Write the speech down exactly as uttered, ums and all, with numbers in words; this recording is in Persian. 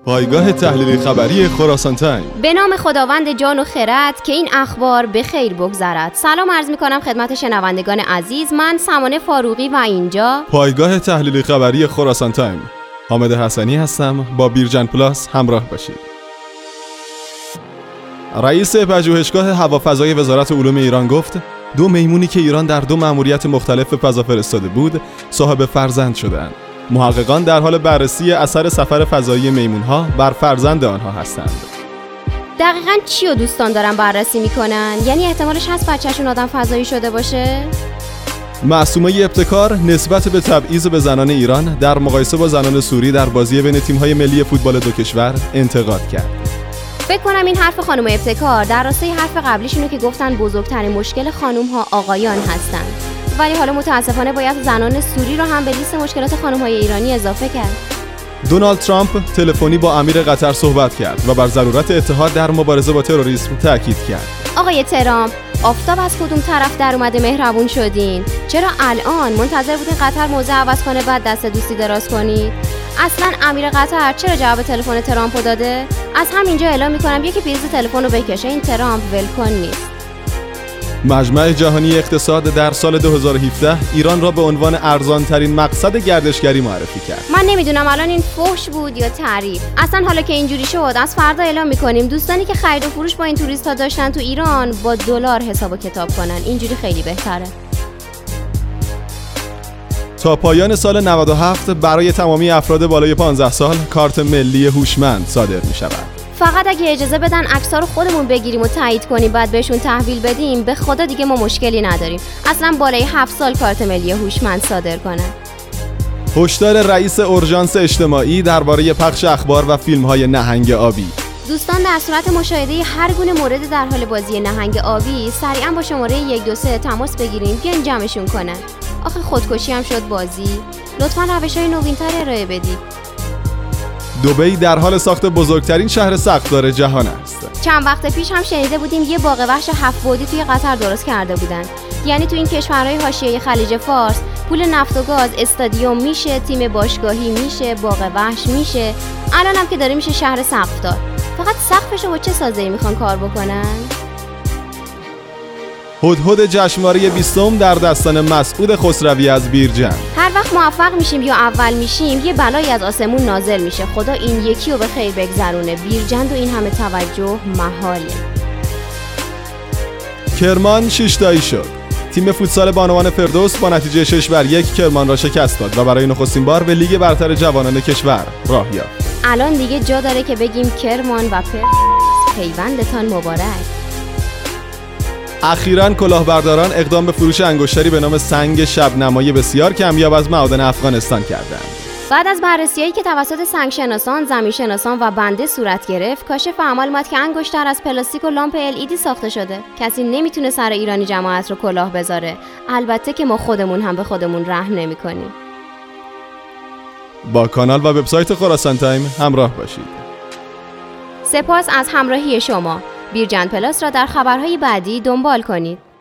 پایگاه تحلیلی خبری خراسان تایم. به نام خداوند جان و خرد که این اخبار به خیر بگذرد. سلام عرض می کنم خدمت شنوندگان عزیز. من سمانه فاروقی و اینجا پایگاه تحلیلی خبری خراسان تایم. حامد حسنی هستم. با بیرجن پلاس همراه باشید. رئیس پژوهشگاه هوافضای وزارت علوم ایران گفت دو میمونی که ایران در دو مأموریت مختلف به فضا فرستاده بود صاحب فرزند شدند. محققان در حال بررسی اثر سفر فضایی میمونها بر فرزند آنها هستند. دقیقاً چی رو دوستان دارن بررسی میکنن؟ یعنی احتمالش هست بچه‌شون آدم فضایی شده باشه؟ معصومه ابتکار نسبت به تبعیض به زنان ایران در مقایسه با زنان سوری در بازی بین تیم‌های ملی فوتبال دو کشور انتقاد کرد. فکر کنم این حرف خانم ابتکار در راستای حرف قبلیشونه که گفتن بزرگترین مشکل خانم‌ها آقایان هستند. ولی حالا متاسفانه باید زنان سوری رو هم به لیست مشکلات خانم‌های ایرانی اضافه کرد. دونالد ترامپ تلفنی با امیر قطر صحبت کرد و بر ضرورت اتحاد در مبارزه با تروریسم تاکید کرد. آقای ترامپ، آفتاب از کدوم طرف در اومده مهربون شدین؟ چرا الان منتظر بودین قطر موضع عوض کنه بعد دست دوستی دراز کنید؟ اصلا امیر قطر چرا جواب تلفن ترامپو داده؟ از همینجا اعلام می‌کنم یکی پریز تلفن رو بکشه، این ترامپ ولکن نیست. مجمع جهانی اقتصاد در سال دو هزار و هفده ایران را به عنوان ارزان‌ترین مقصد گردشگری معرفی کرد. من نمیدونم الان این فحش بود یا تعریف. اصلا حالا که اینجوری شد از فردا اعلام می‌کنیم دوستانی که خرید و فروش با این توریست‌ها داشتن تو ایران با دلار حساب و کتاب کنن. اینجوری خیلی بهتره. تا پایان سال نود و هفت برای تمامی افراد بالای پانزده سال کارت ملی هوشمند صادر می‌شود. فقط اگه اجازه بدن عکس‌ها رو خودمون بگیریم و تایید کنیم بعد بهشون تحویل بدیم به خدا دیگه ما مشکلی نداریم. اصلا بالای هفت سال کارت ملی هوشمند صادر کنن. هشدار رئیس اورژانس اجتماعی درباره پخش اخبار و فیلم‌های نهنگ آبی. دوستان در صورت مشاهده هر گونه مورد در حال بازی نهنگ آبی سریعا با شماره یک دو سه تماس بگیریم بیاین جمعشون کنن. آخه خودکشی هم شد بازی. لطفاً روش‌های نوین‌تر ارائه بدید. دبی در حال ساخت بزرگترین شهر سقف‌دار جهان است. چند وقت پیش هم شنیده بودیم یه باغ وحش هفت بعدی توی قطر درست کرده بودن. یعنی تو این کشورهای حاشیه خلیج فارس پول نفت و گاز، استادیوم میشه، تیم باشگاهی میشه، باغ وحش میشه. الان هم که داره میشه شهر سقف‌دار. فقط سقفشو با چه سازه‌ای میخوان کار بکنن؟ هدهد جشنواره بیستم در دستان مسعود خسروی از بیرجن. هر وقت موفق میشیم یا اول میشیم یه بلایی از آسمون نازل میشه. خدا این یکی رو به خیر بگذرونه. بیرجند و این همه توجه محاله. کرمان شش تایی شد. تیم فوتسال بانوان فردوس با نتیجه شش بر یک کرمان را شکست داد و برای نخستین بار به لیگ برتر جوانان کشور راه یافت. الان دیگه جا داره که بگیم کرمان و پرسپولیس پیوندتان مبارک. اخیراً کلاهبرداران اقدام به فروش انگشتری به نام سنگ شبنمایی بسیار کمیاب از معادن افغانستان کردند. بعد از بررسی‌هایی که توسط سنگشناسان، زمینشناسان و بنده صورت گرفت، کاشف اعمال اومد که انگشتر از پلاستیک و لامپ ال ای دی ساخته شده. کسی نمیتونه سر ایرانی جماعت رو کلاه بذاره. البته که ما خودمون هم به خودمون رحم نمی‌کنیم. با کانال و وبسایت خراسان تایم همراه باشید. سپاس از همراهی شما. بیرجن پلاس را در خبرهای بعدی دنبال کنید.